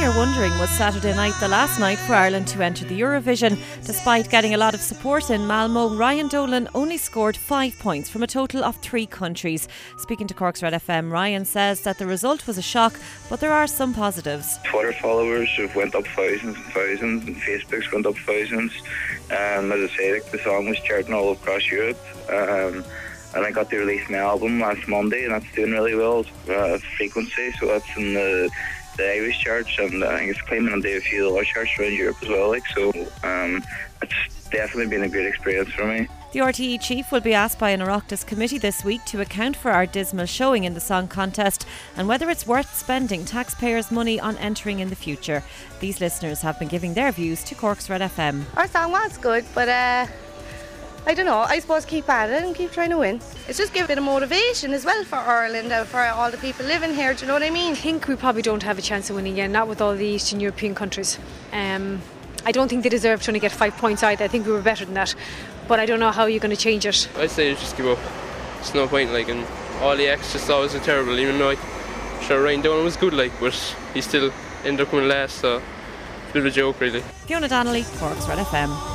you're wondering, was Saturday night the last night for Ireland to enter the Eurovision? Despite getting a lot of support in Malmo, Ryan Dolan only scored 5 points from a total of 3 countries. Speaking to Cork's Red FM, Ryan says that the result was a shock, but there are some positives. Twitter followers have went up thousands and thousands, and Facebook's went up thousands. As I say, the song was charting all across Europe. And I got to release my album last Monday, and that's doing really well. Frequency, so that's in the Irish charts, and I think it's claiming on a few other charts around Europe as well. It's definitely been a great experience for me. The RTE chief will be asked by an Oireachtas committee this week to account for our dismal showing in the song contest and whether it's worth spending taxpayers' money on entering in the future. These listeners have been giving their views to Cork's Red FM. Our song was good, but I don't know, I suppose keep at it and keep trying to win. It's just give a bit of motivation as well for Ireland and for all the people living here, do you know what I mean? I think we probably don't have a chance of winning again, not with all the Eastern European countries. I don't think they deserve to only get 5 points either. I think we were better than that, but I don't know how you're going to change it. I'd say just give up. There's no point, and all the acts just always are terrible, even though Ryan Dolan was good, but he still ended up coming last, so it's a bit of a joke really. Fiona Donnelly, Cork's Red FM.